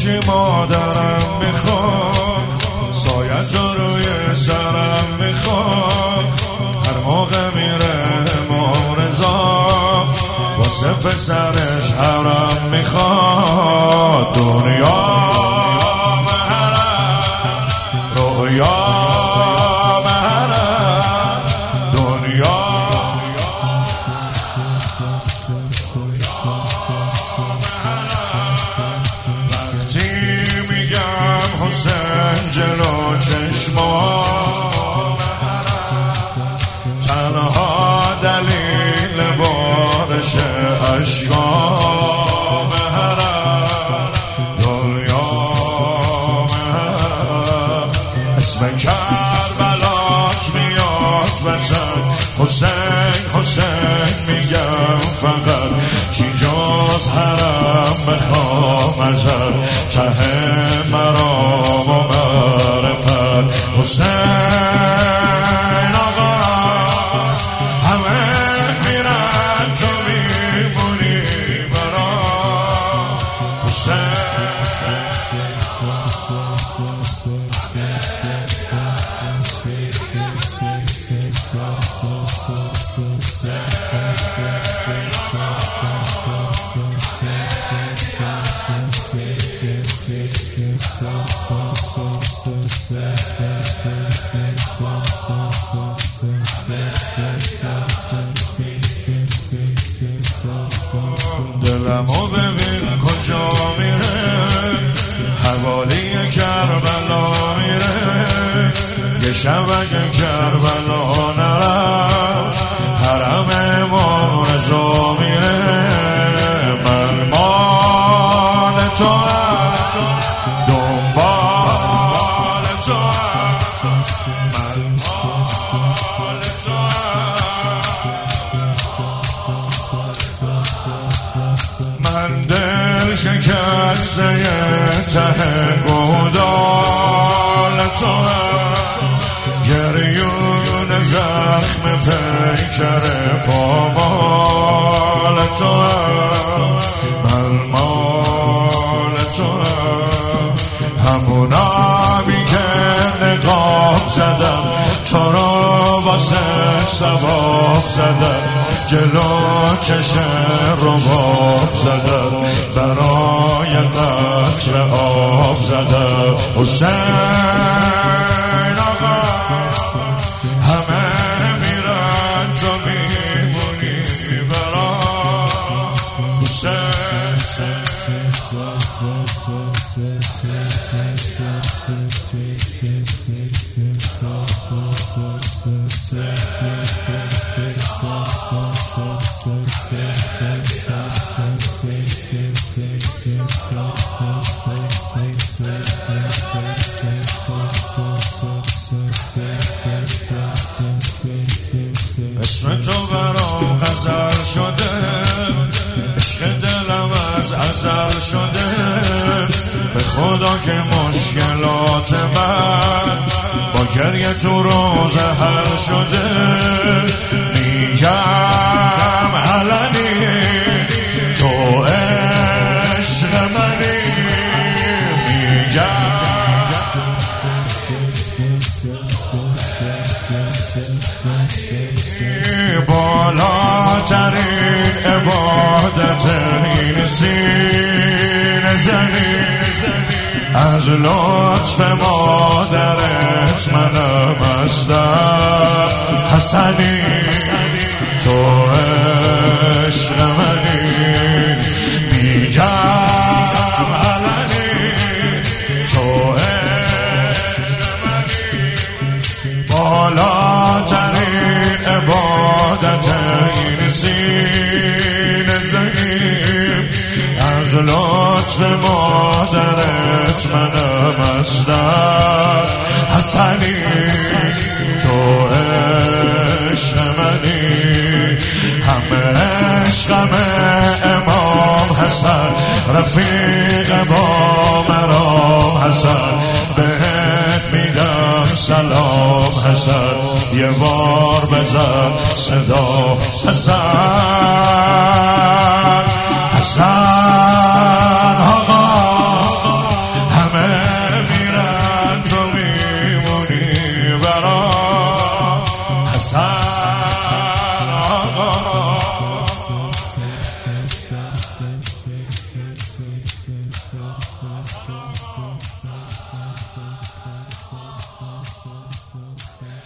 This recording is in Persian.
چی مادرم میخواد، سایت رو روی سرم میخواد. هر موقع میره امام رضا واسه پسرش حرم میخواد. دنیا مهرم رویا مهرم دنیا وقتی میگم حسین جلو چشمام تنها دلیل بارش اشکام مهرم دنیا مهرم. اسم کربلات میاد وسط، حسین حسین میگم فقط، چی جز حرم بخوام ازت، ته مرام و معرفت. حسین آقا همه میرن تو میمونی برام. حسین دلمو ببین کجا میره، حوالی کربلا میره. یه شب اگه کربلا نرفت حرم امام رضا میره. من مال تو هم دنبال تو هم، من مال تو هم. من دل شکسته ته گودال تو هم، گریون زخم پیکر پامال تو هم. من مال تو هم. همون آبی که نقاب زدم تو رو واسه ثواب زدم، جلو چشم رباب زدم، برای قطره آب زدم. حسین آقا همه میرن تو میمونی برام. حسین اسم تو برام غزل شده، عشق دلم از ازل شده. به خدا که مشکلات من با گریه تو روز حل شده. میگم علنی تو عشق منی، میگم بالاترین عبادت این سینه زنی. از لطف مادرت منم هستم حسنی، تو عشق منی. میگم علنی تو عشق منی، بالاترین عبادت این سینه زنیم. از لطف مادرت منم هستم حسنی، تو عشق منی. همه عشقم امام حسن، رفیق با مرام حسن. بهت میدم سلام حسن، یه بار بزن صدا حسن. حسن آقا حسن آقا Thank you.